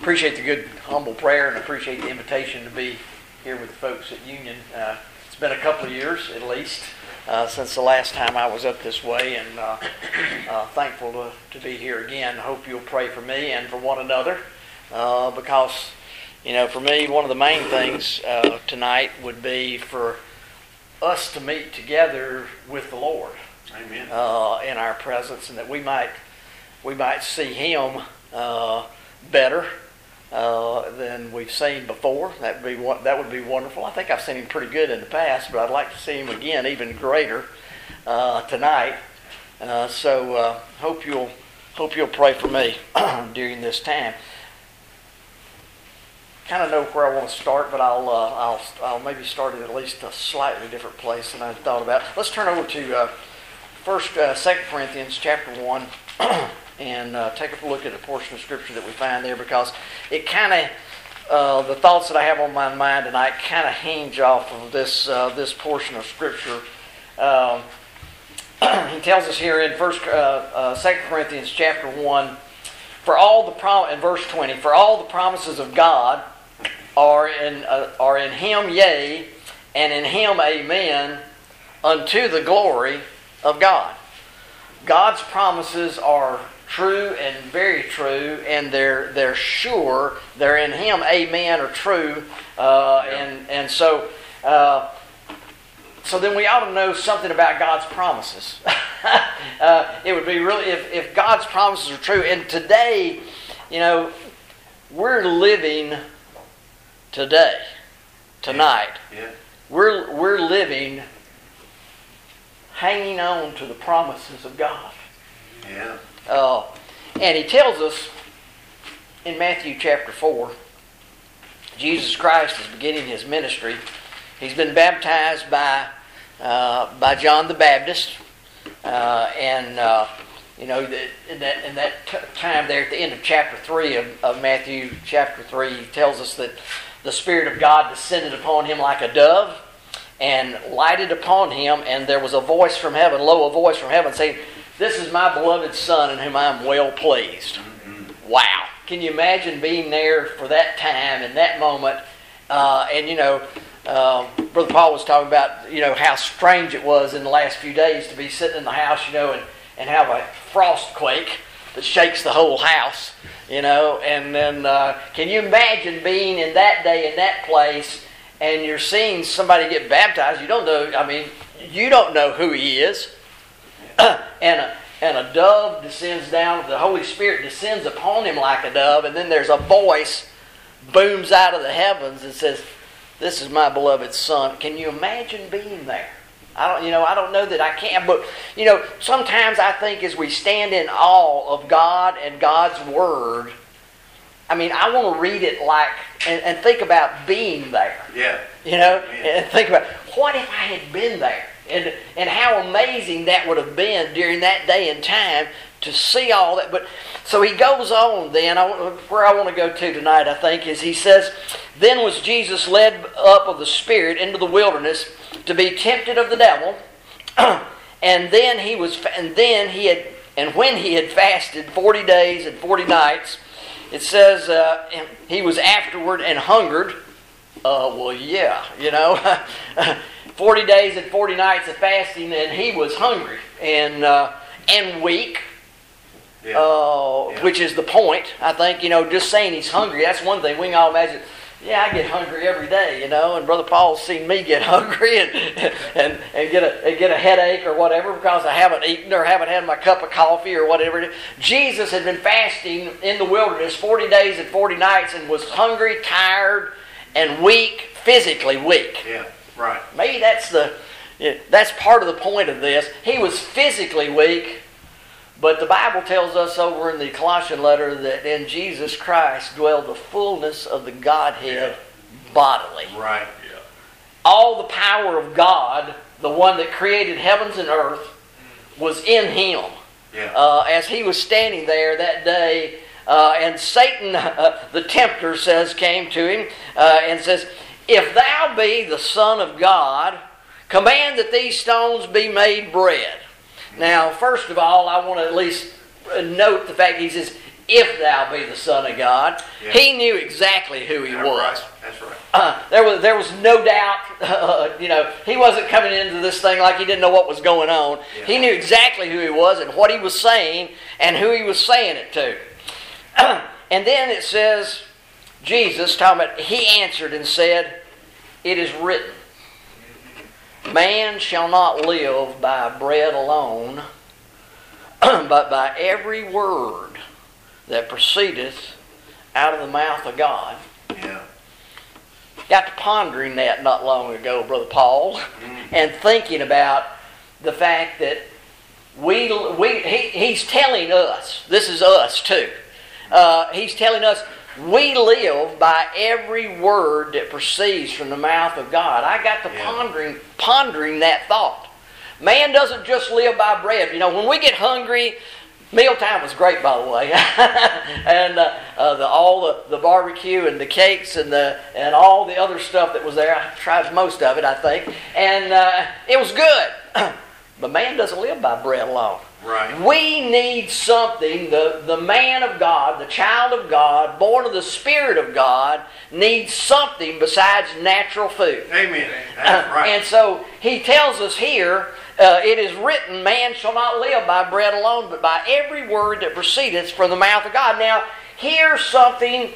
Appreciate the good, humble prayer, and appreciate the invitation to be here with the folks at Union. It's been a couple of years, at least, since the last time I was up this way, and thankful to be here again. Hope you'll pray for me and for one another, because, for me, one of the main things tonight would be for us to meet together with the Lord. Amen. In our presence, and that we might see Him better than we've seen before. That would be wonderful. I think I've seen Him pretty good in the past, but I'd like to see Him again, even greater tonight. So hope you'll pray for me during this time. Kind of know where I want to start, but I'll maybe start at least a slightly different place than I thought about. Let's turn over to 2 Corinthians chapter 1 and take a look at a portion of Scripture that we find there, because it kind of, the thoughts that I have on my mind tonight kind of hinge off of this portion of Scripture. He tells us here in 2 Corinthians chapter 1, in verse 20, for all the promises of God are in Him, yea, and in Him, amen, unto the glory of God. God's promises are true and very true, and they're sure. They're in Him, amen, or true, and so then we ought to know something about God's promises. It would be really, if God's promises are true. And today, we're living today, tonight. Yeah. We're living hanging on to the promises of God. Yeah. And He tells us in Matthew chapter 4, Jesus Christ is beginning His ministry. He's been baptized by John the Baptist, in that time there at the end of chapter 3 of Matthew chapter 3, He tells us that the Spirit of God descended upon Him like a dove and lighted upon Him, and there was a voice from heaven, a voice from heaven saying, "This is my beloved Son in whom I am well pleased." Mm-hmm. Wow. Can you imagine being there for that time and that moment? Brother Paul was talking about, how strange it was in the last few days to be sitting in the house, and have a frost quake that shakes the whole house, and then can you imagine being in that day in that place, and you're seeing somebody get baptized? You don't know who he is, and a dove descends down, the Holy Spirit descends upon him like a dove, and then there's a voice booms out of the heavens and says, "This is my beloved Son." Can you imagine being there? I don't know that I can, but sometimes I think as we stand in awe of God and God's Word, I want to read it and think about being there. Yeah. And think about, what if I had been there? And how amazing that would have been during that day and time to see all that. But so he goes on then, where I want to go to tonight, I think, is he says, "Then was Jesus led up of the Spirit into the wilderness to be tempted of the devil, and when he had fasted 40 days and 40 nights, it says he was afterward and hungered." 40 days and 40 nights of fasting, and he was hungry and weak. Which is the point. I think, just saying he's hungry, that's one thing. We can all imagine, I get hungry every day, and Brother Paul's seen me get hungry and get a headache or whatever because I haven't eaten or haven't had my cup of coffee or whatever it is. Jesus had been fasting in the wilderness 40 days and 40 nights and was hungry, tired, and weak, physically weak. Yeah, right. Maybe that's part of the point of this. He was physically weak, but the Bible tells us over in the Colossian letter that in Jesus Christ dwelled the fullness of the Godhead bodily. Right. Yeah. All the power of God, the one that created heavens and earth, was in Him. Yeah. As He was standing there that day, and Satan, the tempter, came to Him and says, "If thou be the Son of God, command that these stones be made bread." Now, first of all, I want to at least note the fact he says, if thou be the Son of God. Yeah. He knew exactly who he was. Right. That's right. There was no doubt, he wasn't coming into this thing like he didn't know what was going on. Yeah. He knew exactly who he was and what he was saying and who he was saying it to. And then it says, Jesus, talking about, he answered and said, it is written, man shall not live by bread alone, but by every word that proceedeth out of the mouth of God. Yeah. Got to pondering that not long ago, Brother Paul, and thinking about the fact that he's telling us, this is us too, he's telling us we live by every word that proceeds from the mouth of God. I got to pondering that thought. Man doesn't just live by bread. When we get hungry, mealtime was great, by the way, and all the barbecue and the cakes and all the other stuff that was there. I tried most of it, I think, and it was good. But man doesn't live by bread alone. Right. We need something. The man of God, the child of God, born of the Spirit of God, needs something besides natural food. Amen. That's right. And so he tells us here, it is written, man shall not live by bread alone, but by every word that proceedeth from the mouth of God. Now, here's something,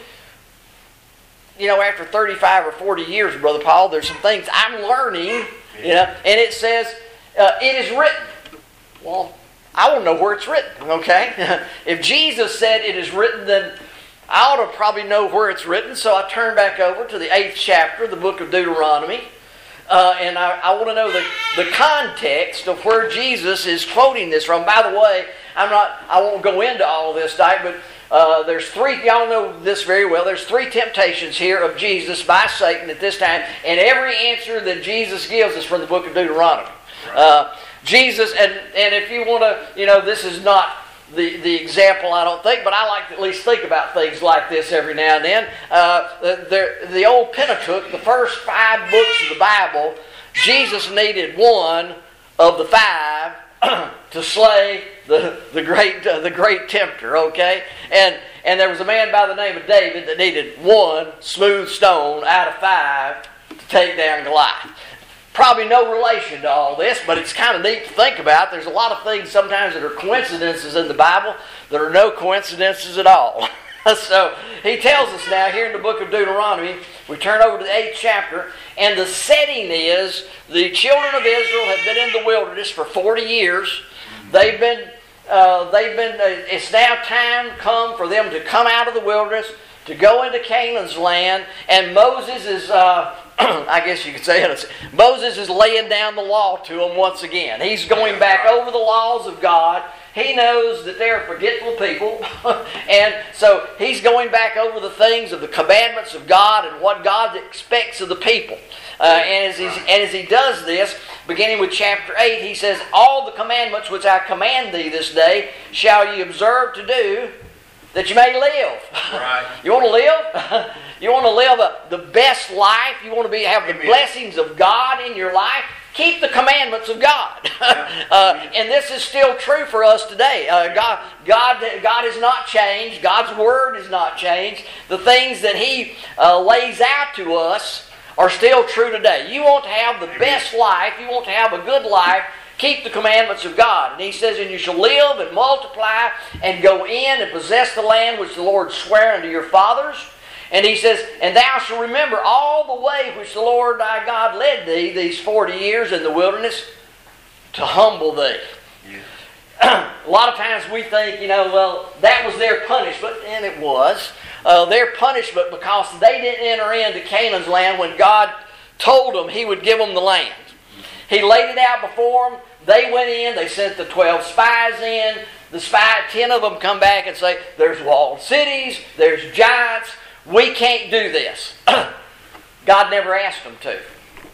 after 35 or 40 years, Brother Paul, there's some things I'm learning, and it says, it is written. Well, I want to know where it's written, okay? If Jesus said it is written, then I ought to probably know where it's written. So I turn back over to the 8th chapter of the book of Deuteronomy. And I want to know the context of where Jesus is quoting this from. By the way, I won't go into all of this, but there's three, y'all know this very well, there's three temptations here of Jesus by Satan at this time. And every answer that Jesus gives is from the book of Deuteronomy. Jesus, and if you want to, this is not the example, I don't think, but I like to at least think about things like this every now and then. The old Pentateuch, the first 5 books of the Bible, Jesus needed one of the 5 to slay the great tempter, okay? And there was a man by the name of David that needed one smooth stone out of 5 to take down Goliath. Probably no relation to all this, but it's kind of neat to think about. There's a lot of things sometimes that are coincidences in the Bible that are no coincidences at all. So he tells us now here in the book of Deuteronomy, we turn over to the 8th chapter, and the setting is the children of Israel have been in the wilderness for 40 years. It's now time come for them to come out of the wilderness, to go into Canaan's land, and Moses is... I guess you could say it. Moses is laying down the law to them once again. He's going back over the laws of God. He knows that they're forgetful people. And so he's going back over the things of the commandments of God and what God expects of the people. And as he does this, beginning with chapter 8, he says, all the commandments which I command thee this day shall ye observe to do, that you may live. Right. You want to live? You want to live the best life? You want to have the blessings of God in your life? Keep the commandments of God. And this is still true for us today. God has not changed. God's Word has not changed. The things that He lays out to us are still true today. You want to have the best life. You want to have a good life. Keep the commandments of God. And he says, and you shall live and multiply and go in and possess the land which the Lord sware unto your fathers. And he says, and thou shalt remember all the way which the Lord thy God led thee these 40 years in the wilderness to humble thee. Yeah. A lot of times we think, well, that was their punishment, and it was. Their punishment because they didn't enter into Canaan's land when God told them He would give them the land. He laid it out before them. They went in. They sent the 12 spies in. 10 of them come back and say, there's walled cities. There's giants. We can't do this. God never asked them to.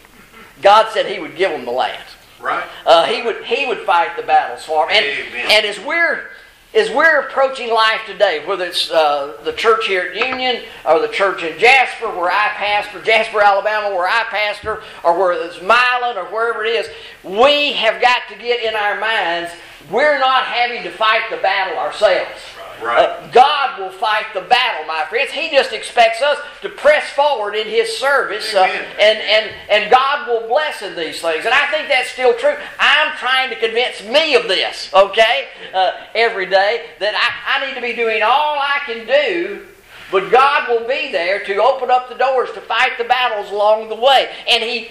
God said He would give them the land. Right. He would fight the battles for them. And as we're approaching life today, whether it's the church here at Union or the church in Jasper, where I pastor, Jasper, Alabama, where I pastor, or whether it's Milan or wherever it is, we have got to get in our minds, we're not having to fight the battle ourselves. Right. Right. God will fight the battle, my friends. He just expects us to press forward in His service, and God will bless in these things. And I think that's still true. I'm trying to convince me of this, okay, every day, that I need to be doing all I can do, but God will be there to open up the doors to fight the battles along the way. And He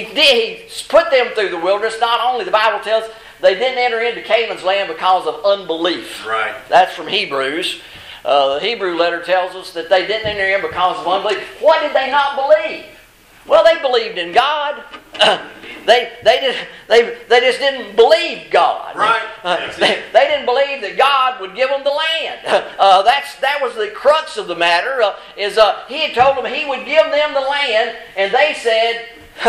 put them through the wilderness. Not only, the Bible tells us, they didn't enter into Canaan's land because of unbelief. Right. That's from Hebrews. The Hebrew letter tells us that they didn't enter in because of unbelief. What did they not believe? Well, they believed in God. They just didn't believe God. Right. They didn't believe that God would give them the land. That was the crux of the matter. He had told them He would give them the land, and they said,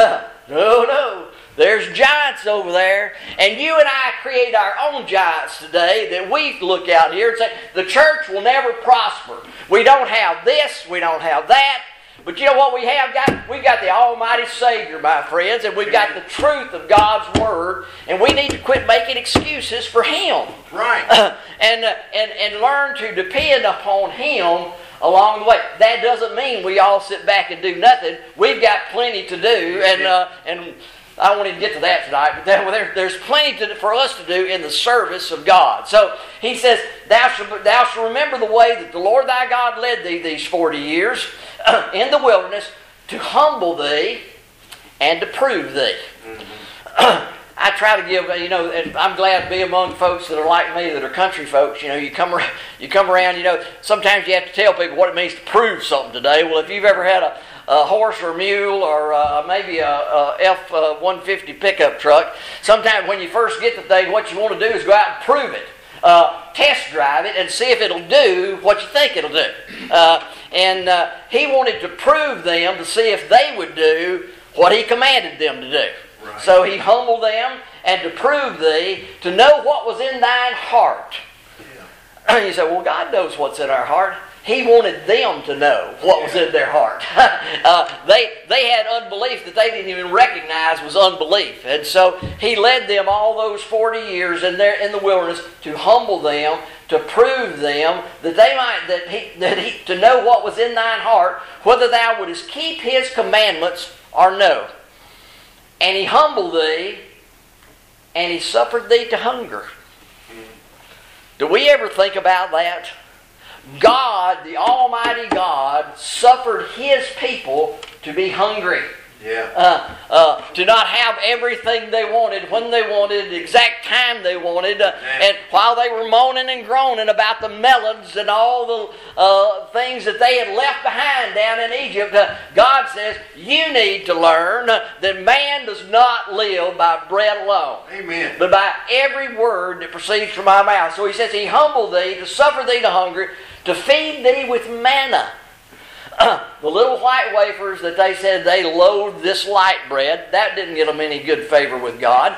no. There's giants over there, and you and I create our own giants today that we look out here and say, the church will never prosper. We don't have this, we don't have that. But you know what we have got? We've got the Almighty Savior, my friends, and we've got the truth of God's Word, and we need to quit making excuses for Him. Right. And learn to depend upon Him along the way. That doesn't mean we all sit back and do nothing. We've got plenty to do, and I won't even get to that tonight, but there's plenty for us to do in the service of God. So He says, thou shalt remember the way that the Lord thy God led thee these 40 years in the wilderness, to humble thee and to prove thee. Mm-hmm. I try to give, and I'm glad to be among folks that are like me, that are country folks. You come around, sometimes you have to tell people what it means to prove something today. Well, if you've ever had a horse or a mule or maybe a F-150 pickup truck, sometimes when you first get the thing, what you want to do is go out and prove it. Test drive it and see if it'll do what you think it'll do. He wanted to prove them to see if they would do what He commanded them to do. Right. So He humbled them, and to prove thee, to know what was in thine heart. Yeah. You say, well, God knows what's in our heart. He wanted them to know what was in their heart. They had unbelief that they didn't even recognize was unbelief. And so He led them all those 40 years in the wilderness to humble them, to prove them that they might to know what was in thine heart, whether thou wouldest keep His commandments or no. And He humbled thee, and He suffered thee to hunger. Do we ever think about that? God, the Almighty God, suffered His people to be hungry. Yeah. To not have everything they wanted, when they wanted, the exact time they wanted. And while they were moaning and groaning about the melons and all the things that they had left behind down in Egypt, God says, you need to learn that man does not live by bread alone. Amen. But by every word that proceeds from my mouth. So He says, He humbled thee, to suffer thee to hunger, to feed thee with manna. The little white wafers that they said they loathed this light bread, that didn't get them any good favor with God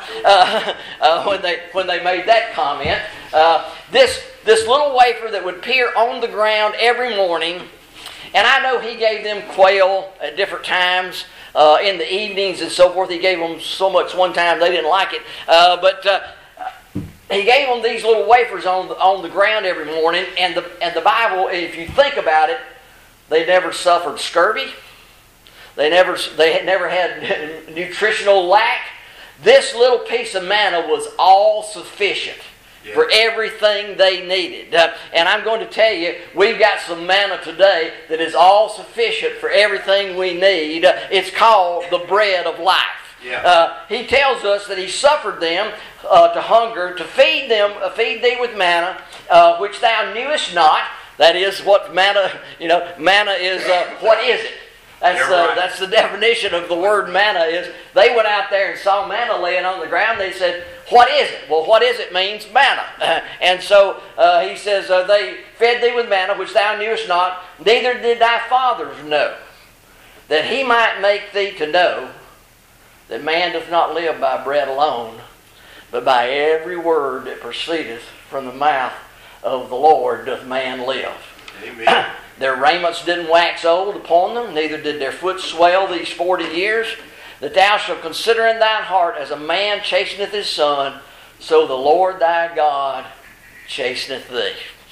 when they made that comment. This little wafer that would appear on the ground every morning, and I know He gave them quail at different times in the evenings and so forth. He gave them so much one time they didn't like it, but He gave them these little wafers on the ground every morning, and the Bible, if you think about it, they never suffered scurvy. They had never had nutritional lack. This little piece of manna was all sufficient for everything they needed. And I'm going to tell you, we've got some manna today that is all sufficient for everything we need. It's called the bread of life. Yeah. He tells us that He suffered them to hunger, to feed thee with manna, which thou knewest not. That is what manna, manna is, what is it? That's the definition of the word manna is. They went out there and saw manna laying on the ground. They said, what is it? Well, what is it means manna. And so He says, they fed thee with manna, which thou knewest not, neither did thy fathers know, that He might make thee to know that man doth not live by bread alone, but by every word that proceedeth from the mouth of the Lord doth man live. Amen. Their raiments didn't wax old upon them, neither did their foot swell these 40 years. That thou shalt consider in thine heart, as a man chasteneth his son, so the Lord thy God chasteneth thee.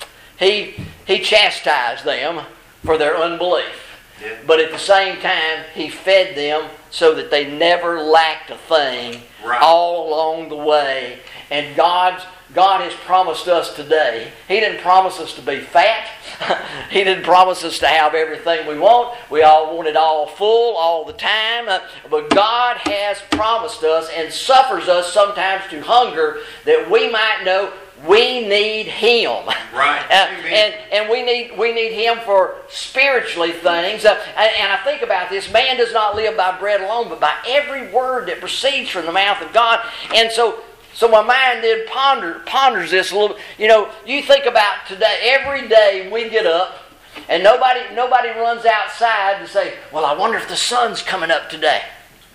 He chastised them for their unbelief. Yeah. But at the same time, He fed them so that they never lacked a thing all along the way. And God has promised us today. He didn't promise us to be fat. He didn't promise us to have everything we want. We all want it all full all the time. But God has promised us and suffers us sometimes to hunger that we might know we need Him. Right. And we need Him for spiritually things. And I think about this. Man does not live by bread alone, but by every word that proceeds from the mouth of God. And so my mind then ponders this a little. You know, you think about today, every day we get up, and nobody runs outside to say, well, I wonder if the sun's coming up today.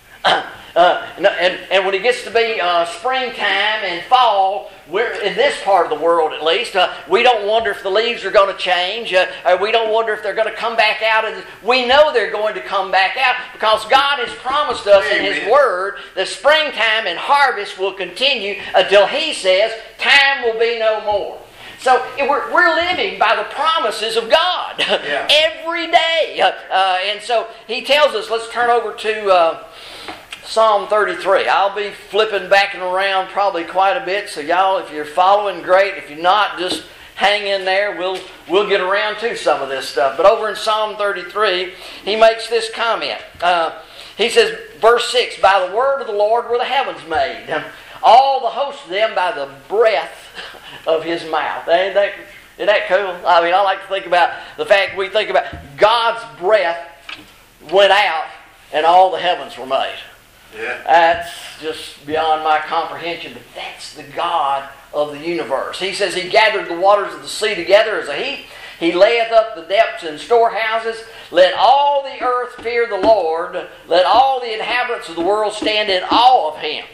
And when it gets to be springtime and fall, we're in this part of the world at least, we don't wonder if the leaves are going to change. We don't wonder if they're going to come back out. We know they're going to come back out because God has promised us in His Word that springtime and harvest will continue until He says time will be no more. So we're living by the promises of God every day. And so He tells us, let's turn over to Psalm 33. I'll be flipping back and around probably quite a bit. So y'all, if you're following, great. If you're not, just hang in there. We'll get around to some of this stuff. But over in Psalm 33, he makes this comment. He says, verse 6, by the word of the Lord were the heavens made, all the host of them by the breath of His mouth. Isn't that cool? I mean, I like to think about the fact we think about God's breath went out and all the heavens were made. Yeah. That's just beyond my comprehension, but that's the God of the universe. He says He gathered the waters of the sea together as a heap. He layeth up the depths in storehouses. Let all the earth fear the Lord. Let all the inhabitants of the world stand in awe of Him.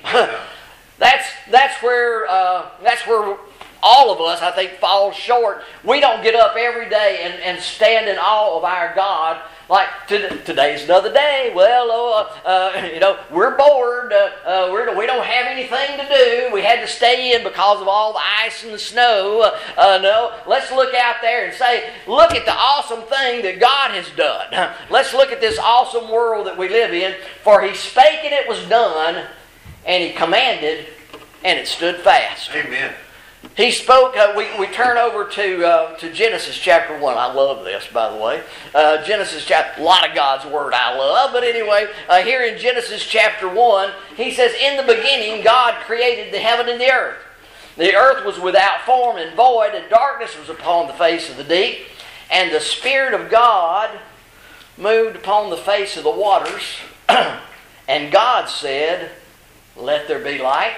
That's where all of us, I think, fall short. We don't get up every day and stand in awe of our God. Like, today's another day. Well, we're bored. We don't have anything to do. We had to stay in because of all the ice and the snow. No, let's look out there and say, look at the awesome thing that God has done. Let's look at this awesome world that we live in. For He spake and it was done, and He commanded and it stood fast. Amen. He spoke, we turn over to Genesis chapter 1. I love this, by the way. Genesis chapter, a lot of God's Word I love. But anyway, here in Genesis chapter 1, he says, in the beginning God created the heaven and the earth. The earth was without form and void, and darkness was upon the face of the deep. And the Spirit of God moved upon the face of the waters. And God said, let there be light.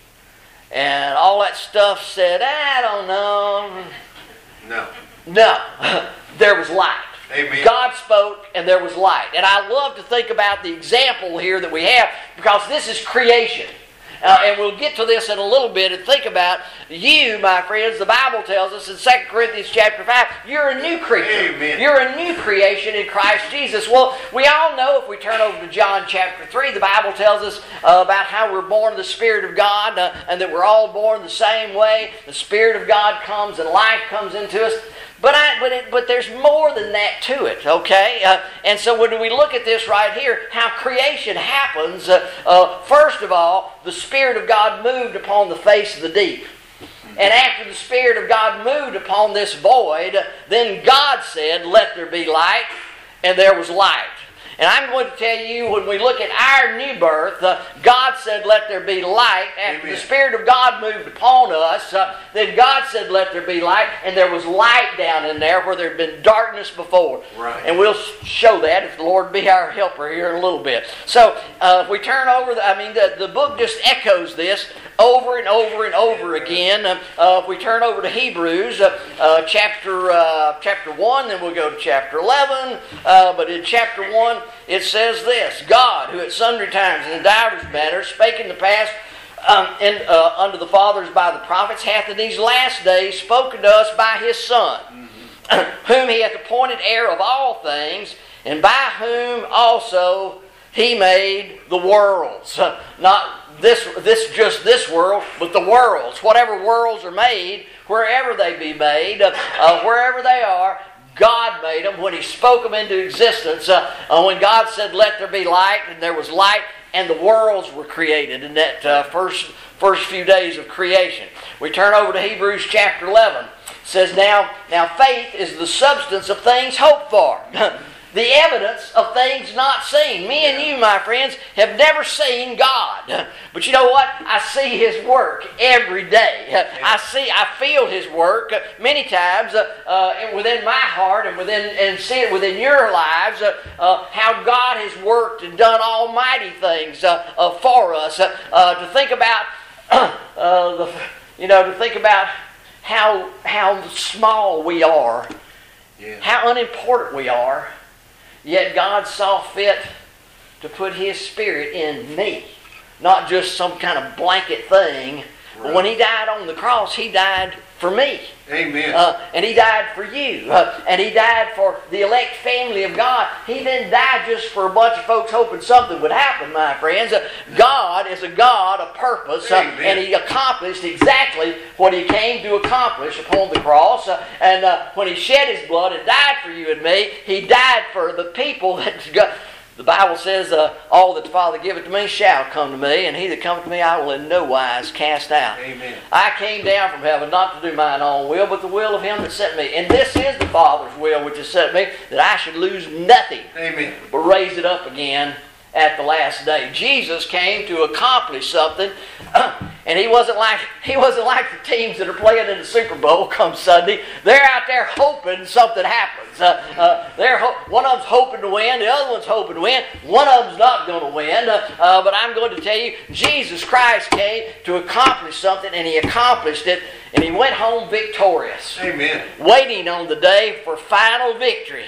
And all that stuff said, I don't know. No. There was light. Amen. God spoke and there was light. And I love to think about the example here that we have because this is creation. And we'll get to this in a little bit and think about you, my friends. The Bible tells us in 2 Corinthians chapter 5, you're a new creature. Amen. You're a new creation in Christ Jesus. Well, we all know if we turn over to John chapter 3, the Bible tells us about how we're born of the Spirit of God and that we're all born the same way. The Spirit of God comes and life comes into us. But there's more than that to it, okay? And so when we look at this right here, how creation happens, first of all, the Spirit of God moved upon the face of the deep. And after the Spirit of God moved upon this void, then God said, let there be light, and there was light. And I'm going to tell you, when we look at our new birth, God said, let there be light. After the Spirit of God moved upon us, then God said, let there be light. And there was light down in there where there had been darkness before. Right. And we'll show that if the Lord be our helper here in a little bit. So, if we turn over, the book just echoes this over and over and over again. If we turn over to Hebrews chapter 1, then we'll go to chapter 11. But in chapter 1, it says this, God, who at sundry times and in divers manners spake in the past unto the fathers by the prophets, hath in these last days spoken to us by His Son, whom He hath appointed heir of all things, and by whom also He made the worlds. Not this world, but the worlds. Whatever worlds are made wherever they be made, wherever they are. God made them when He spoke them into existence. When God said, "Let there be light," and there was light, and the worlds were created in that first few days of creation. We turn over to Hebrews chapter 11. It says, Now faith is the substance of things hoped for, the evidence of things not seen. Me and you, my friends, have never seen God. But you know what? I see His work every day. I feel His work many times within my heart and see it within your lives, how God has worked and done almighty things for us. To think about to think about how small we are, how unimportant we are. Yet God saw fit to put His Spirit in me. Not just some kind of blanket thing. Right. But when He died on the cross, He died for me. Amen. And He died for you. And He died for the elect family of God. He didn't die just for a bunch of folks hoping something would happen, my friends. God is a God of purpose. And He accomplished exactly what He came to accomplish upon the cross. And when He shed His blood and died for you and me, He died for the people that God... The Bible says, all that the Father giveth to me shall come to me, and he that cometh to me I will in no wise cast out. Amen. I came down from heaven not to do mine own will, but the will of Him that sent me. And this is the Father's will which has sent me, that I should lose nothing, Amen, but raise it up again at the last day. Jesus came to accomplish something, and He wasn't like the teams that are playing in the Super Bowl come Sunday. They're out there hoping something happens. One of them's hoping to win, the other one's hoping to win. One of them's not going to win, but I'm going to tell you, Jesus Christ came to accomplish something, and He accomplished it, and He went home victorious. Amen. Waiting on the day for final victory.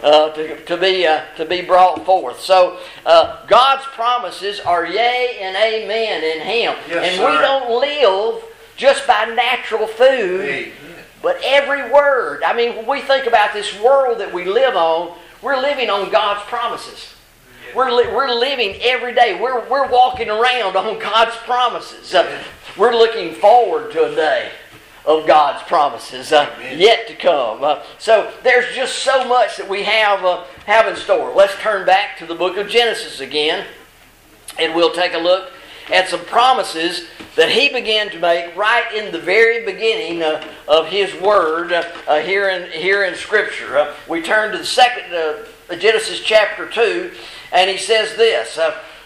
To be brought forth. So God's promises are yea and amen in Him. Yes, and sir. We don't live just by natural food, Amen. but every word. I mean, when we think about this world that we live on, we're living on God's promises. We're living every day. We're walking around on God's promises. We're looking forward to a day of God's promises yet to come. So there's just so much that we have in store. Let's turn back to the book of Genesis again, and we'll take a look at some promises that He began to make right in the very beginning of His Word here in Scripture. We turn to the second Genesis chapter 2, and He says this.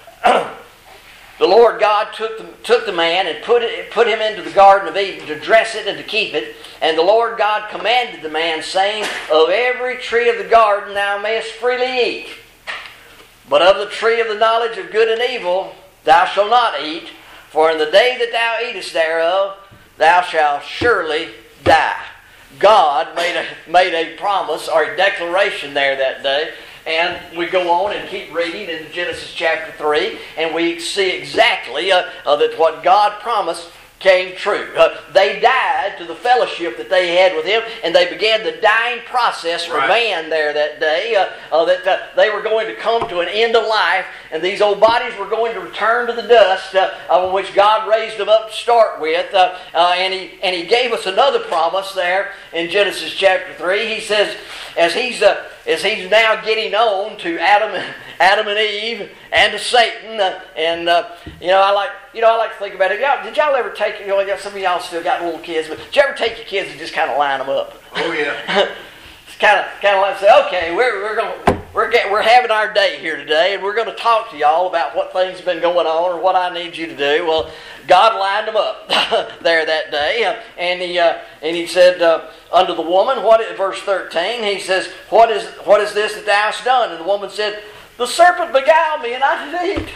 The Lord God took the man and put him into the Garden of Eden to dress it and to keep it. And the Lord God commanded the man, saying, Of every tree of the garden thou mayest freely eat, but of the tree of the knowledge of good and evil thou shalt not eat, for in the day that thou eatest thereof thou shalt surely die. God made a promise or a declaration there that day. And we go on and keep reading in Genesis chapter 3, and we see exactly that what God promised came true. They died to the fellowship that they had with Him, and they began the dying process for man there that day, that they were going to come to an end of life, and these old bodies were going to return to the dust on which God raised them up to start with. And He gave us another promise there in Genesis chapter 3. He says, as he's now getting on to Adam and Eve and to Satan, I like to think about it. Did y'all ever take? Some of y'all still got little kids, but did you ever take your kids and just kind of line them up? Oh yeah. It's kind of like say, okay, we're having our day here today, and we're going to talk to y'all about what things have been going on or what I need you to do. Well, God lined them up there that day, and He said unto the woman, verse 13, He says, what is this that thou hast done? And the woman said, the serpent beguiled me, and I did eat.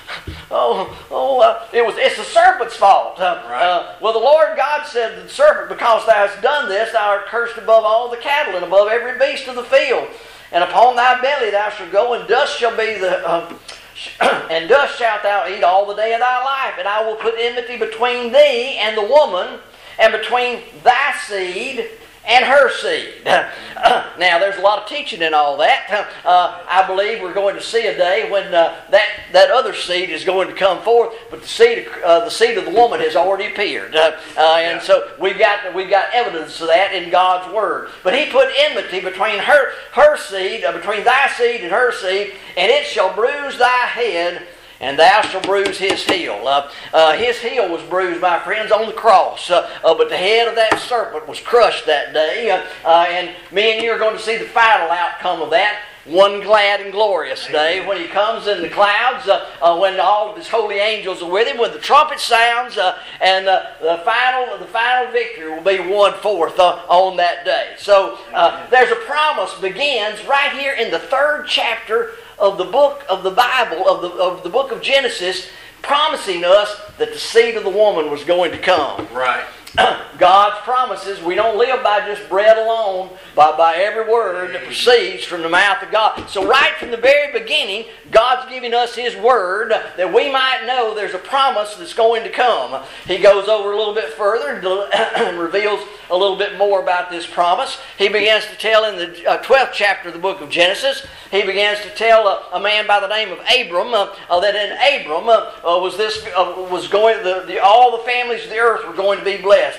It's the serpent's fault. Well, the Lord God said to the serpent, because thou hast done this, thou art cursed above all the cattle and above every beast of the field. And upon thy belly thou shalt go, and dust shall be and dust shalt thou eat all the day of thy life. And I will put enmity between thee and the woman, and between thy seed and her seed. Now, there's a lot of teaching in all that. I believe we're going to see a day when that other seed is going to come forth, but the seed of the woman has already appeared, and so we've got evidence of that in God's Word. But He put enmity between her seed, between thy seed and her seed, and it shall bruise thy head, and thou shalt bruise his heel. His heel was bruised, my friends, on the cross. But the head of that serpent was crushed that day. And me and you are going to see the final outcome of that one glad and glorious day when He comes in the clouds, when all of His holy angels are with Him, when the trumpet sounds, and the final victory will be won forth on that day. So there's a promise begins right here in the 3rd chapter of the book of the Bible, of the book of Genesis, promising us that the seed of the woman was going to come. Right. God's promises, we don't live by just bread alone, by every word that proceeds from the mouth of God. So right from the very beginning, God's giving us His Word that we might know there's a promise that's going to come. He goes over a little bit further and reveals a little bit more about this promise. He begins to tell in the 12th chapter of the book of Genesis, he begins to tell a man by the name of Abram that in Abram all the families of the earth were going to be blessed.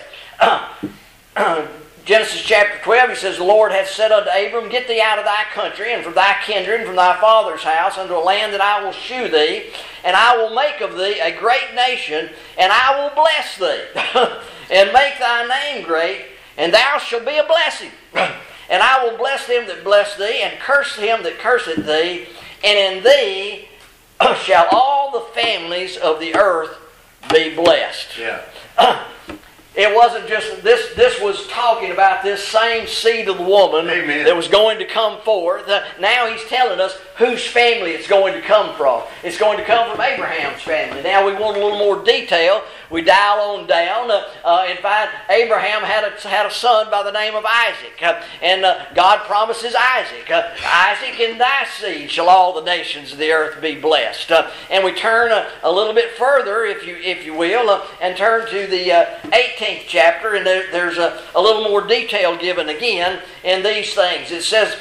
Genesis chapter 12, he says, the Lord hath said unto Abram, get thee out of thy country, and from thy kindred, and from thy father's house, unto a land that I will shew thee, and I will make of thee a great nation, and I will bless thee, and make thy name great, and thou shalt be a blessing. And I will bless them that bless thee, and curse him that curseth thee, and in thee shall all the families of the earth be blessed. Yeah. It wasn't just, this was talking about this same seed of the woman Amen. that was going to come forth. Now He's telling us whose family it's going to come from. It's going to come from Abraham's family. Now we want a little more detail. We dial on down and find Abraham had a son by the name of Isaac. And God promises Isaac, Isaac, in thy seed shall all the nations of the earth be blessed. And we turn a little bit further, if you will, and turn to the 18th chapter, and there's a little more detail given again in these things. It says,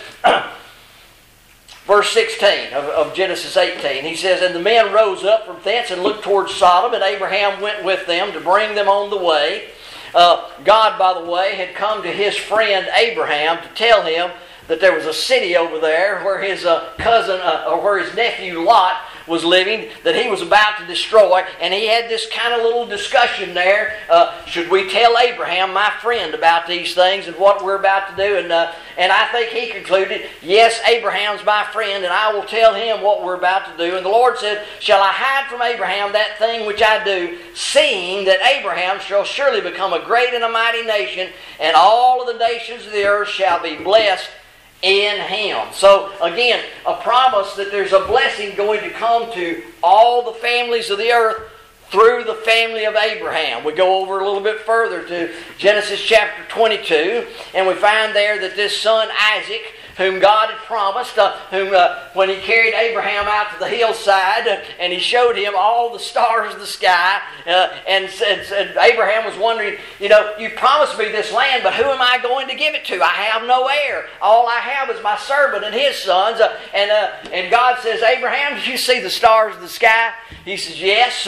verse 16 of Genesis 18, he says, and the men rose up from thence and looked towards Sodom, and Abraham went with them to bring them on the way. God, by the way, had come to his friend Abraham to tell him that there was a city over there where his cousin, or where his nephew Lot was living, that he was about to destroy, and he had this kind of little discussion there. Should we tell Abraham, my friend, about these things and what we're about to do? And I think he concluded, yes, Abraham's my friend, and I will tell him what we're about to do. And the Lord said, shall I hide from Abraham that thing which I do, seeing that Abraham shall surely become a great and a mighty nation, and all of the nations of the earth shall be blessed in him. So again, a promise that there's a blessing going to come to all the families of the earth through the family of Abraham. We go over a little bit further to Genesis chapter 22, and we find there that this son Isaac, whom God had promised, when He carried Abraham out to the hillside, and He showed him all the stars of the sky, and Abraham was wondering, you promised me this land, but who am I going to give it to? I have no heir. All I have is my servant and his sons. And God says, Abraham, did you see the stars of the sky? He says, yes.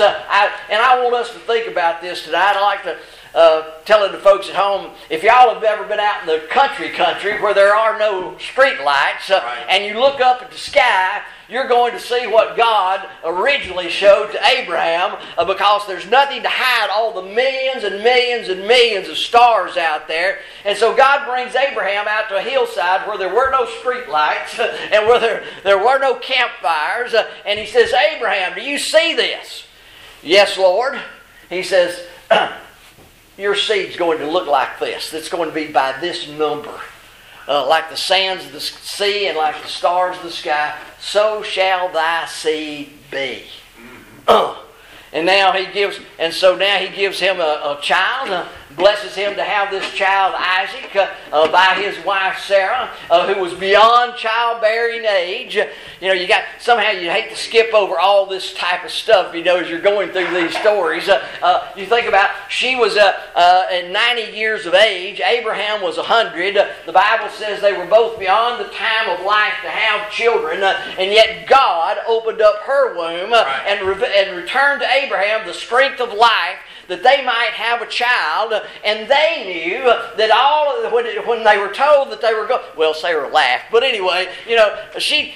I want us to think about this tonight. I like to telling the folks at home, if y'all have ever been out in the country where there are no street lights, and you look up at the sky, you're going to see what God originally showed to Abraham, because there's nothing to hide all the millions and millions and millions of stars out there. And so God brings Abraham out to a hillside where there were no street lights and where there were no campfires, and He says, Abraham, do you see this? Yes, Lord. He says, your seed's going to look like this. It's going to be by this number. Like the sands of the sea and like the stars of the sky, so shall thy seed be. And now he gives him a child, blesses him to have this child Isaac by his wife Sarah, who was beyond childbearing age. You got somehow you hate to skip over all this type of stuff. As you're going through these stories, you think about she was at 90 years of age. Abraham was 100. The Bible says they were both beyond the time of life to have children, and yet God opened up her womb and returned to Abraham the strength of life that they might have a child. And they knew that when they were told that they were going, well, Sarah laughed, but anyway, she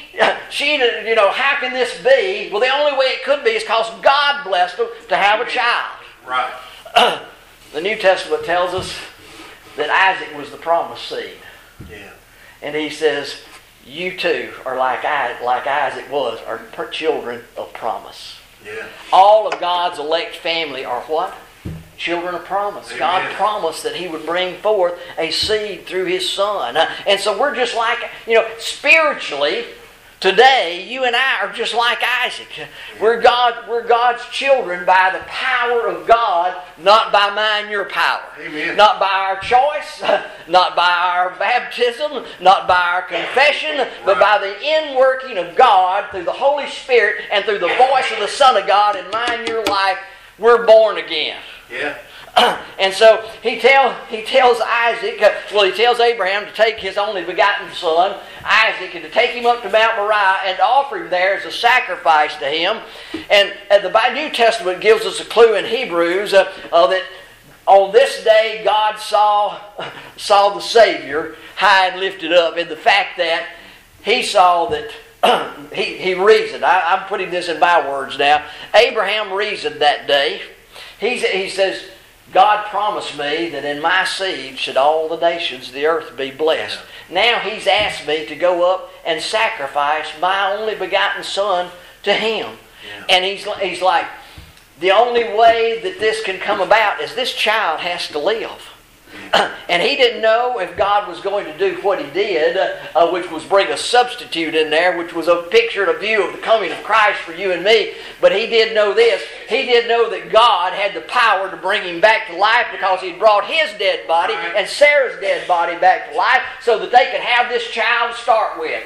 how can this be? Well, the only way it could be is because God blessed them to have a child. Right. The New Testament tells us that Isaac was the promised seed. Yeah. And he says, you too are like Isaac was, are children of promise. Yeah. All of God's elect family are what? Children of promise. Amen. God promised that He would bring forth a seed through His Son. And so we're just like, spiritually, today, you and I are just like Isaac. We're God's children by the power of God, not by mine, your power. Amen. Not by our choice, not by our baptism, not by our confession, but by the inworking of God through the Holy Spirit and through the voice of the Son of God in mine, your life. We're born again. Yeah. And so he tells Isaac, he tells Abraham to take his only begotten son, Isaac, and to take him up to Mount Moriah and to offer him there as a sacrifice to him. And the New Testament gives us a clue in Hebrews that on this day God saw the Savior high and lifted up, in the fact that he saw that he reasoned. I'm putting this in my words now. Abraham reasoned that day. He says, God promised me that in my seed should all the nations of the earth be blessed. Now He's asked me to go up and sacrifice my only begotten son to Him. Yeah. And he's like, the only way that this can come about is this child has to live. And he didn't know if God was going to do what He did, which was bring a substitute in there, which was a picture and a view of the coming of Christ for you and me. But he did know this. He did know that God had the power to bring him back to life, because He brought his dead body and Sarah's dead body back to life so that they could have this child to start with.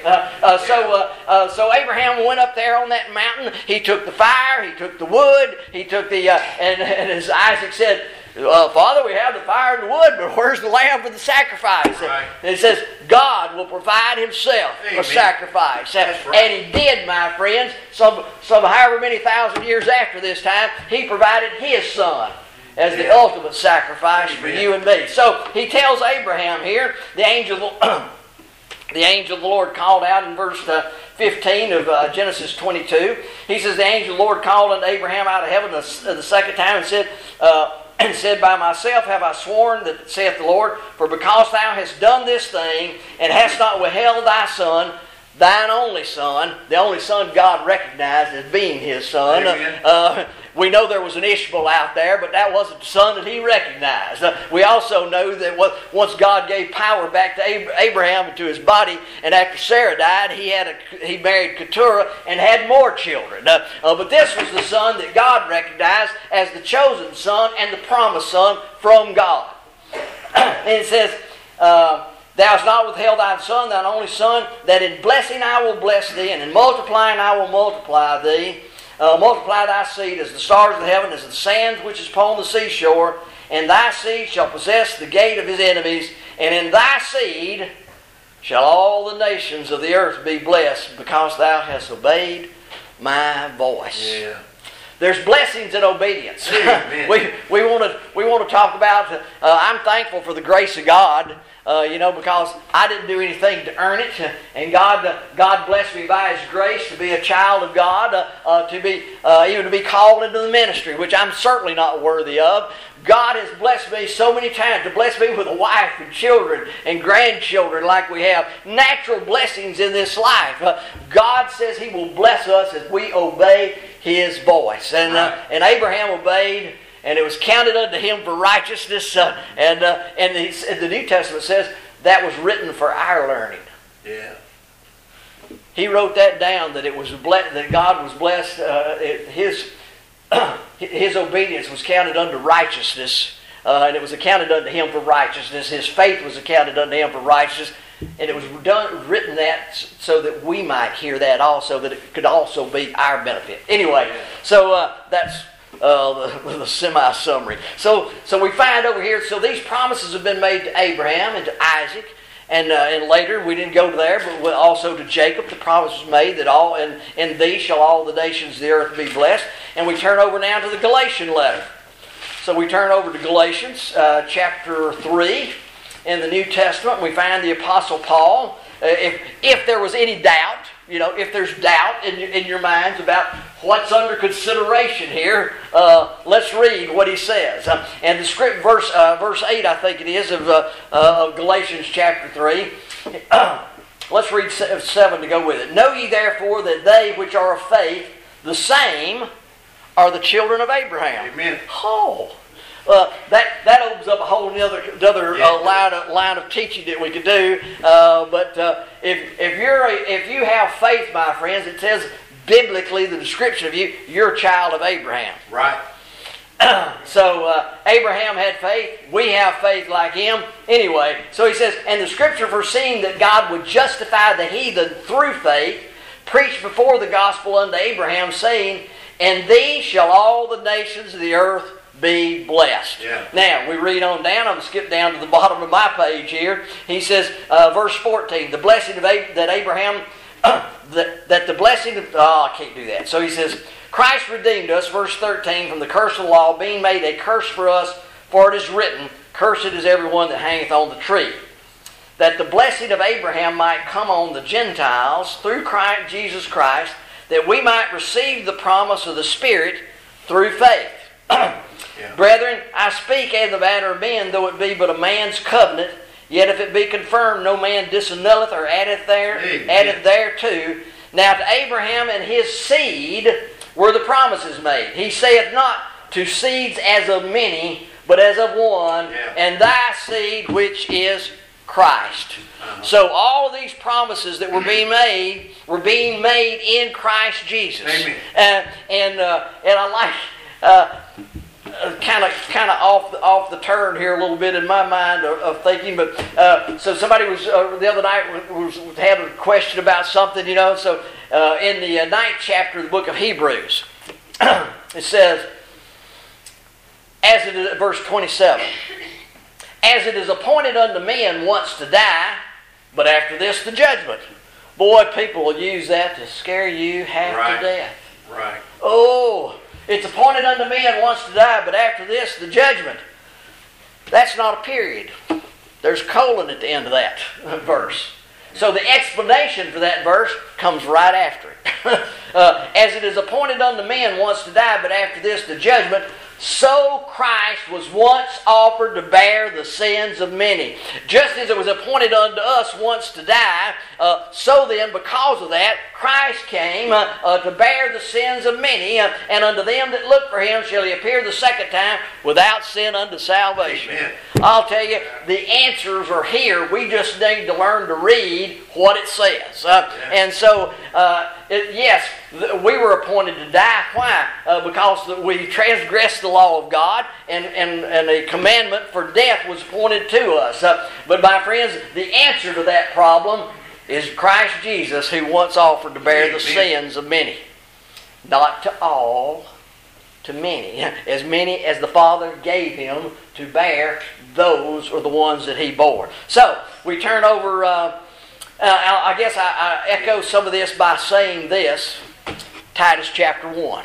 So Abraham went up there on that mountain. He took the fire, he took the wood, he took the... and as Isaac said, Father, we have the fire and the wood, but where's the lamb for the sacrifice? Right. And it says, God will provide Himself a sacrifice. Right. And He did, my friends. Some however many thousand years after this time, He provided His Son as the ultimate sacrifice for you and me. So He tells Abraham here, the angel of the Lord called out in verse 15 of Genesis 22. He says, the angel of the Lord called unto Abraham out of heaven the second time and said, by myself have I sworn, that saith the Lord, for because thou hast done this thing, and hast not withheld thy son, thine only son, the only son God recognized as being His son. We know there was an Ishmael out there, but that wasn't the son that He recognized. We also know that once God gave power back to Abraham and to his body, and after Sarah died, he married Keturah and had more children. But this was the son that God recognized as the chosen son and the promised son from God. And it says, thou hast not withheld thy son, thine only son, that in blessing I will bless thee, and in multiplying I will multiply thee. Multiply thy seed as the stars of the heaven, as the sands which is upon the seashore. And thy seed shall possess the gate of his enemies. And in thy seed shall all the nations of the earth be blessed, because thou hast obeyed my voice. Yeah. There's blessings in obedience. we want to talk about. I'm thankful for the grace of God. Because I didn't do anything to earn it, and God blessed me by His grace to be a child of God, even to be called into the ministry, which I'm certainly not worthy of. God has blessed me so many times, to bless me with a wife and children and grandchildren like we have. Natural blessings in this life. God says He will bless us as we obey His voice. And Abraham obeyed, and it was counted unto him for righteousness. And the New Testament says that was written for our learning. Yeah. He wrote that down, that it was that God was blessed. His obedience was counted unto righteousness and it was accounted unto him for righteousness. His faith was accounted unto him for righteousness. And it was written that so that we might hear that also, that it could also be our benefit. Anyway, so that's the semi-summary. So we find over here, so these promises have been made to Abraham and to Isaac, and later, we didn't go there, but also to Jacob, the promise was made that in thee shall all the nations of the earth be blessed. And we turn over now to the Galatian letter. So we turn over to Galatians chapter 3 in the New Testament. We find the Apostle Paul. If there was any doubt, if there's doubt in your minds about what's under consideration here, let's read what he says. And the script, verse 8, I think it is, of Galatians chapter 3. Let's read 7 to go with it. Know ye therefore that they which are of faith, the same are the children of Abraham. Amen. Oh, that opens up a whole other line of teaching that we could do. But if you have faith, my friends, it says biblically the description of you're a child of Abraham. Right. So Abraham had faith. We have faith like him. Anyway, so he says, and the scripture foreseeing that God would justify the heathen through faith, preached before the gospel unto Abraham, saying, and thee shall all the nations of the earth be blessed. Yeah. Now, we read on down. I'm going to skip down to the bottom of my page here. He says, verse 14, the blessing of that Abraham, that the blessing of... Oh, I can't do that. So he says, Christ redeemed us, verse 13, from the curse of the law, being made a curse for us, for it is written, cursed is everyone that hangeth on the tree. That the blessing of Abraham might come on the Gentiles through Christ, Jesus Christ, that we might receive the promise of the Spirit through faith. Yeah. Brethren, I speak as the matter of men, though it be but a man's covenant, yet if it be confirmed, no man disannulleth or addeth thereto. Now to Abraham and his seed were the promises made. He saith not to seeds as of many, but as of one, and thy seed which is Christ. So all of these promises that were being made in Christ Jesus. Amen. And I like kind of off the turn here a little bit in my mind of thinking, but so somebody was the other night had a question about something, So in the 9th chapter of the book of Hebrews, it says, as it is, verse 27. As it is appointed unto men once to die, but after this the judgment. Boy, people will use that to scare you half to death. Right. Oh, it's appointed unto men once to die, but after this the judgment. That's not a period. There's colon at the end of that verse. So the explanation for that verse comes right after it. As it is appointed unto men once to die, but after this the judgment, so Christ was once offered to bear the sins of many. Just as it was appointed unto us once to die, so then, because of that, Christ came to bear the sins of many, and unto them that look for Him shall He appear the second time without sin unto salvation. Amen. I'll tell you, the answers are here. We just need to learn to read what it says. And so, yes, we were appointed to die. Why? Because we transgressed the law of God, and a commandment for death was appointed to us. But my friends, the answer to that problem is Christ Jesus, who once offered to bear the sins of many. Not to all, to many. As many as the Father gave Him to bear, those are the ones that He bore. So, we turn over... I guess I echo some of this by saying this. Titus chapter 1.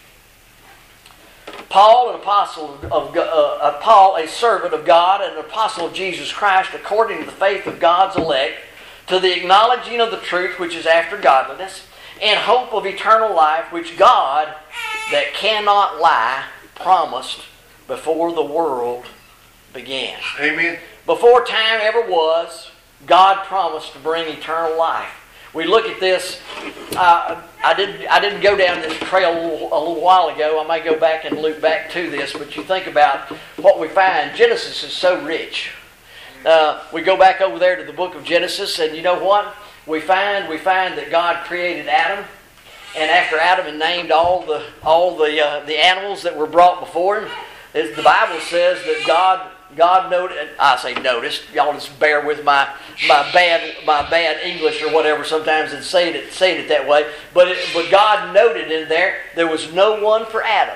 Paul, Paul, a servant of God and an apostle of Jesus Christ, according to the faith of God's elect, to the acknowledging of the truth which is after godliness, and hope of eternal life, which God, that cannot lie, promised before the world began. Amen. Before time ever was, God promised to bring eternal life. We look at this. I didn't go down this trail a little while ago. I may go back and loop back to this, but you think about what we find. Genesis is so rich. We go back over there to the book of Genesis, and you know what? We find that God created Adam, and after Adam and named all the animals that were brought before him, The Bible says that God noted. I say noticed. Y'all just bear with my bad English or whatever sometimes in saying it that way. But God noted in there was no one for Adam.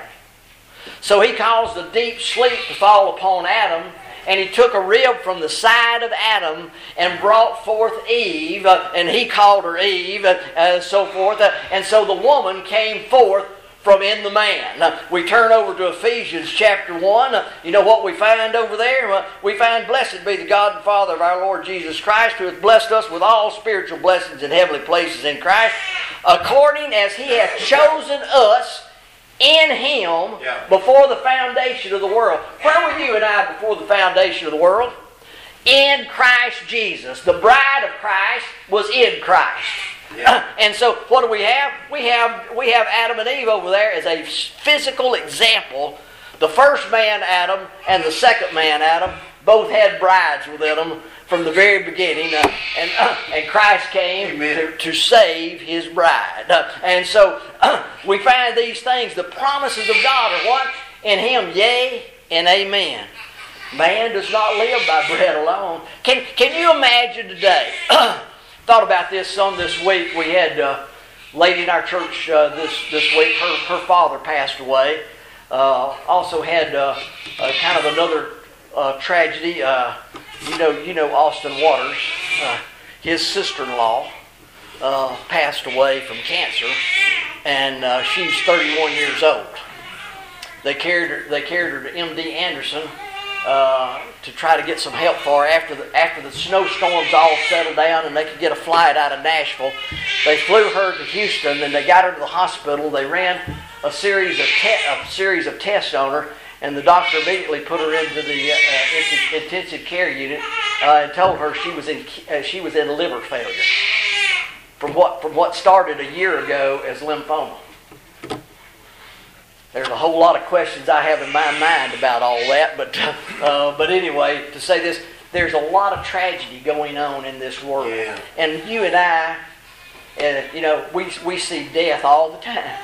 So He caused a deep sleep to fall upon Adam, and He took a rib from the side of Adam and brought forth Eve, and He called her Eve, and so forth. And so the woman came forth from in the man. We turn over to Ephesians chapter 1. You know what we find over there? We find, blessed be the God and Father of our Lord Jesus Christ, who hath blessed us with all spiritual blessings in heavenly places in Christ, according as He hath chosen us in Him before the foundation of the world. Where were you and I before the foundation of the world? In Christ Jesus. The bride of Christ was in Christ. Yeah. And so what do we have? We have Adam and Eve over there as a physical example. The first man, Adam, and the second man, Adam, both had brides within them from the very beginning. And Christ came to save His bride. And so we find these things. The promises of God are what? In Him, yea and amen. Man does not live by bread alone. Can you imagine today? Thought about this some this week. We had a lady in our church this week. Her father passed away. Also had kind of another tragedy. You know Austin Waters. His sister-in-law passed away from cancer, and she's 31 years old. They carried her to M.D. Anderson to try to get some help for her after the snowstorms all settled down and they could get a flight out of Nashville. They flew her to Houston and they got her to the hospital. They ran a series of tests on her, and the doctor immediately put her into the intensive care unit and told her she was in liver failure from what started a year ago as lymphoma. There's a whole lot of questions I have in my mind about all that, but anyway, to say this, there's a lot of tragedy going on in this world, and you and I, we see death all the time.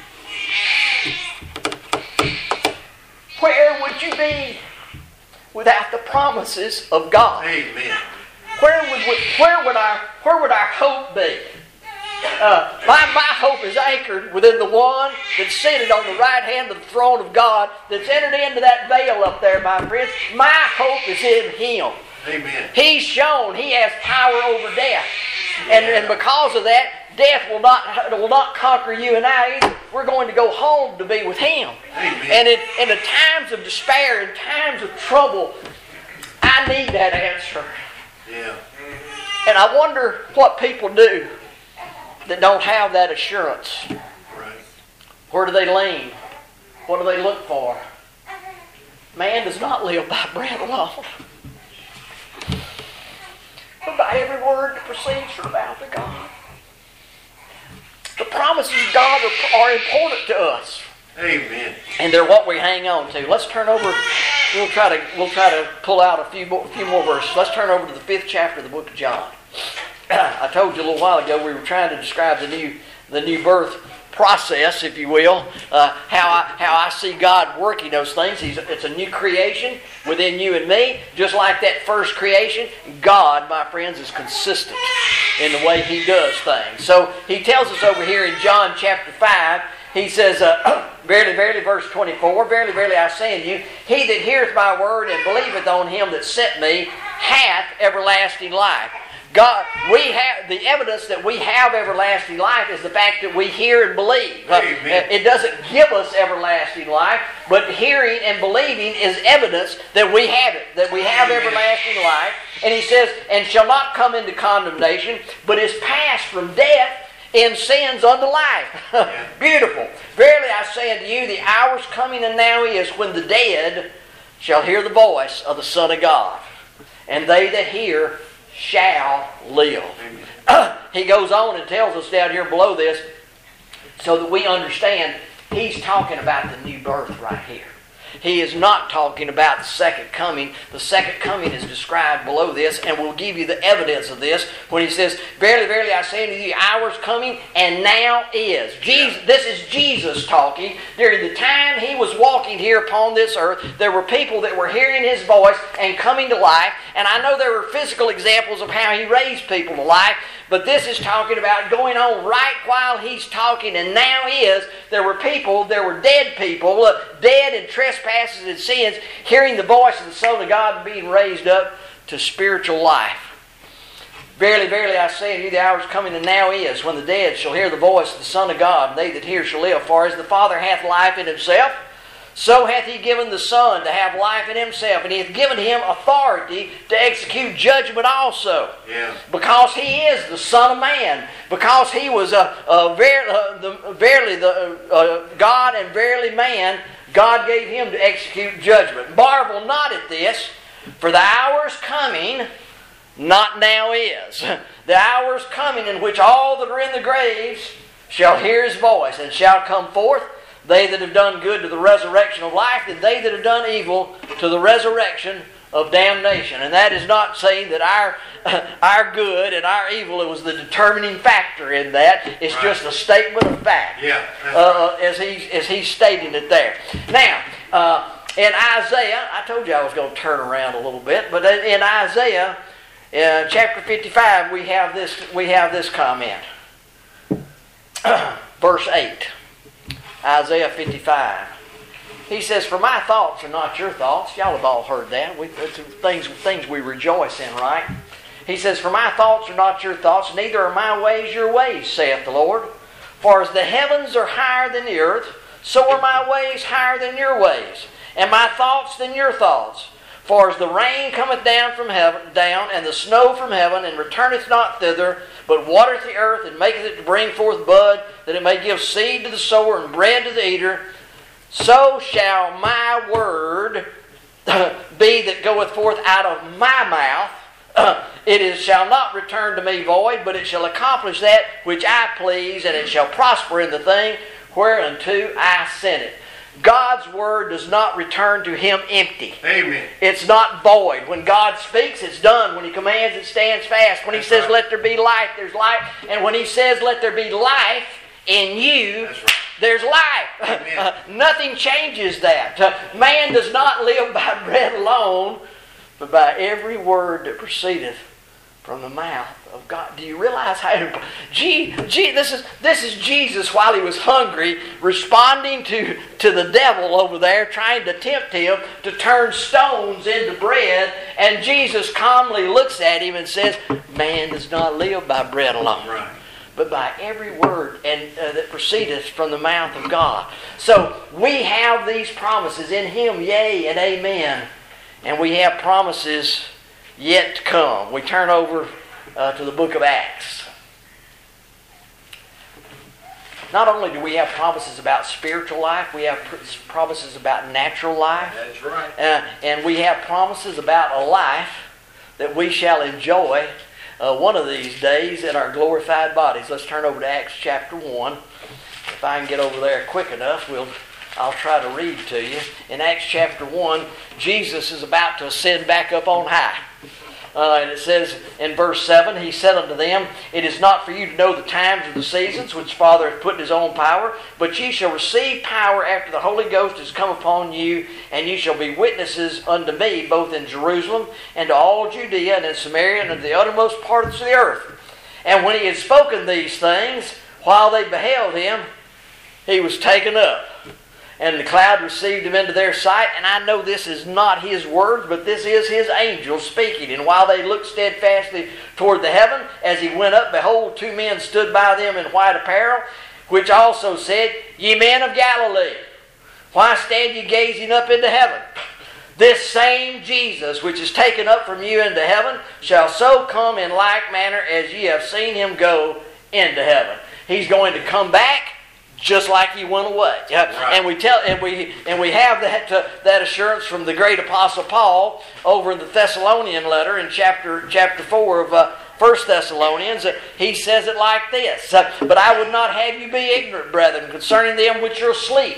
Where would you be without the promises of God? Amen. Where would our hope be? My hope is anchored within the one that's seated on the right hand of the throne of God, that's entered into that veil up there, my friends. My hope is in Him. Amen. He's shown He has power over death. And because of that, death will not conquer you and I either. We're going to go home to be with Him. Amen. And in the times of despair, in times of trouble, I need that answer. Yeah. And I wonder what people do that don't have that assurance. Right. Where do they lean? What do they look for? Man does not live by bread alone, but by every word that proceeds from the mouth of God. The promises of God are important to us. Amen. And they're what we hang on to. Let's turn over. We'll try to pull out a few more verses. Let's turn over to the 5th chapter of the book of John. I told you a little while ago we were trying to describe the new birth process, if you will, how I see God working those things. It's a new creation within you and me. Just like that first creation, God, my friends, is consistent in the way He does things. So He tells us over here in John chapter 5, He says, Verily, verily, verse 24, Verily, verily, I say unto you, he that heareth my word and believeth on Him that sent me hath everlasting life. God, we have the evidence that we have everlasting life is the fact that we hear and believe. It doesn't give us everlasting life, but hearing and believing is evidence that we have it, that we have everlasting life. And He says, and shall not come into condemnation, but is passed from death in sins unto life. Beautiful. Verily I say unto you, the hour is coming and now is when the dead shall hear the voice of the Son of God, and they that hear shall live. He goes on and tells us down here below this so that we understand He's talking about the new birth right here. He is not talking about the second coming. The second coming is described below this, and we'll give you the evidence of this when he says, "Verily, verily, I say unto you, the hour is coming, and now is." This is Jesus talking. During the time he was walking here upon this earth, there were people that were hearing his voice and coming to life. And I know there were physical examples of how he raised people to life, but this is talking about going on right while he's talking, and now is. There were dead people, dead in trespasses and sins, hearing the voice of the Son of God and being raised up to spiritual life. "Verily, verily, I say unto you, the hour is coming, and now is, when the dead shall hear the voice of the Son of God, and they that hear shall live. For as the Father hath life in himself, so hath he given the Son to have life in himself, and he hath given him authority to execute judgment also." Yeah. Because he is the Son of Man, because he was verily the God and verily man, God gave him to execute judgment. "Marvel not at this, for the hour is coming, not now is." The hour is coming in which all that are in the graves shall hear his voice, and shall come forth, they that have done good to the resurrection of life, and they that have done evil to the resurrection of damnation. And that is not saying that our good and our evil was the determining factor in that. It's right. Just a statement of fact. Yeah, right. As he's stating it there. Now, in Isaiah, I told you I was going to turn around a little bit, but in Isaiah chapter 55, we have this comment. Verse 8. Isaiah 55. He says, "For my thoughts are not your thoughts." Y'all have all heard that. It's things we rejoice in, right? He says, "For my thoughts are not your thoughts, neither are my ways your ways, saith the Lord. For as the heavens are higher than the earth, so are my ways higher than your ways, and my thoughts than your thoughts. For as the rain cometh down from heaven, and the snow from heaven, and returneth not thither, but watereth the earth, and maketh it to bring forth bud, that it may give seed to the sower and bread to the eater, so shall my word be that goeth forth out of my mouth. Shall not return to me void, but it shall accomplish that which I please, and it shall prosper in the thing whereunto I sent it." God's word does not return to him empty. Amen. It's not void. When God speaks, it's done. When he commands, it stands fast. When he says, "Let there be light," there's light. And when he says, "Let there be life in you," That's right. there's life. Nothing changes that. Man does not live by bread alone, but by every word that proceedeth from the mouth of God. Do you realize how this is Jesus while he was hungry, responding to the devil over there, trying to tempt him to turn stones into bread, and Jesus calmly looks at him and says, "Man does not live by bread alone, Right. but by every word that proceedeth from the mouth of God." So we have these promises in him, yea and amen, and we have promises yet to come. We turn over to the book of Acts. Not only do we have promises about spiritual life, we have promises about natural life. That's right. And we have promises about a life that we shall enjoy one of these days in our glorified bodies. Let's turn over to Acts chapter 1. If I can get over there quick enough, I'll try to read to you. In Acts chapter 1, Jesus is about to ascend back up on high. And it says in verse 7, "He said unto them, It is not for you to know the times or the seasons which the Father hath put in his own power, but ye shall receive power after the Holy Ghost is come upon you, and ye shall be witnesses unto me, both in Jerusalem, and to all Judea, and in Samaria, and unto the uttermost parts of the earth. And when he had spoken these things, while they beheld him, he was taken up. And the cloud received him into their sight." And I know this is not his words, but this is his angel speaking. "And while they looked steadfastly toward the heaven, as he went up, behold, 2 men stood by them in white apparel, which also said, Ye men of Galilee, why stand ye gazing up into heaven? This same Jesus, which is taken up from you into heaven, shall so come in like manner as ye have seen him go into heaven." He's going to come back just like he went away. Right. And we have that assurance from the great apostle Paul over in the Thessalonian letter in chapter 4 of 1 Thessalonians. He says it like this, "But I would not have you be ignorant, brethren, concerning them which are asleep,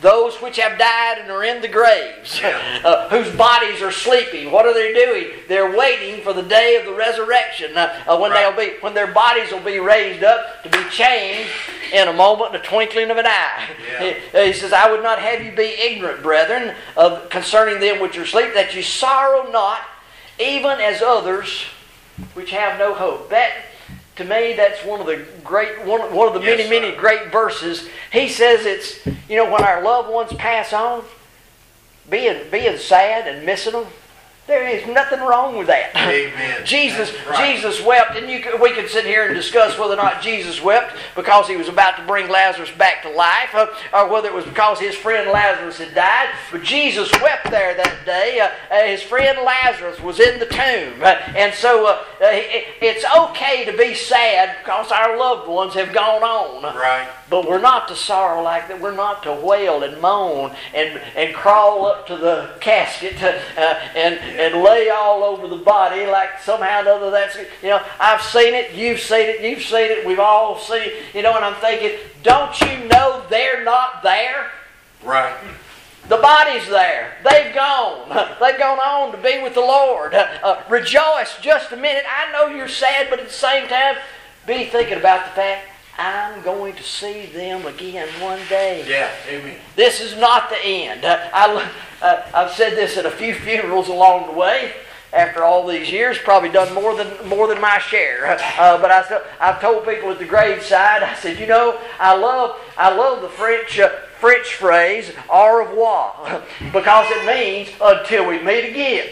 those which have died and are in the graves, whose bodies are sleeping. What are they doing? They're waiting for the day of the resurrection, when their bodies will be raised up to be changed in a moment, the twinkling of an eye. Yeah. He says, I would not have you be ignorant, brethren, concerning them which are asleep, that you sorrow not, even as others which have no hope. That, to me, that's one of the many great verses. He says it's, when our loved ones pass on, being sad and missing them, there is nothing wrong with that. Amen. Jesus wept, and we could sit here and discuss whether or not Jesus wept because he was about to bring Lazarus back to life, or whether it was because his friend Lazarus had died. But Jesus wept there that day. His friend Lazarus was in the tomb, and so it's okay to be sad because our loved ones have gone on. Right. But we're not to sorrow like that. We're not to wail and moan and crawl up to the casket and lay all over the body like somehow or other that's, I've seen it, you've seen it, we've all seen it, and I'm thinking, don't you know they're not there? Right. The body's there. They've gone. They've gone on to be with the Lord. Rejoice just a minute. I know you're sad, but at the same time, be thinking about the fact, I'm going to see them again one day. Yeah, amen. This is not the end. I've said this at a few funerals along the way. After all these years, probably done more than my share. But I've told people at the graveside, I said, I love the French phrase "au revoir" because it means until we meet again.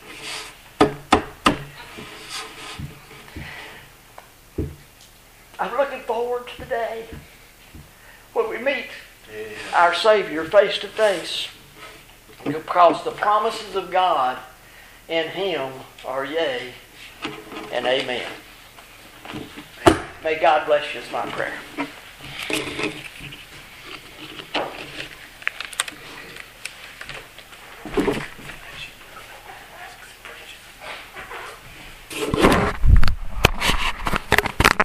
I'm looking forward to the day when we meet our Savior face to face, because the promises of God in Him are yea and amen. May God bless you is my prayer.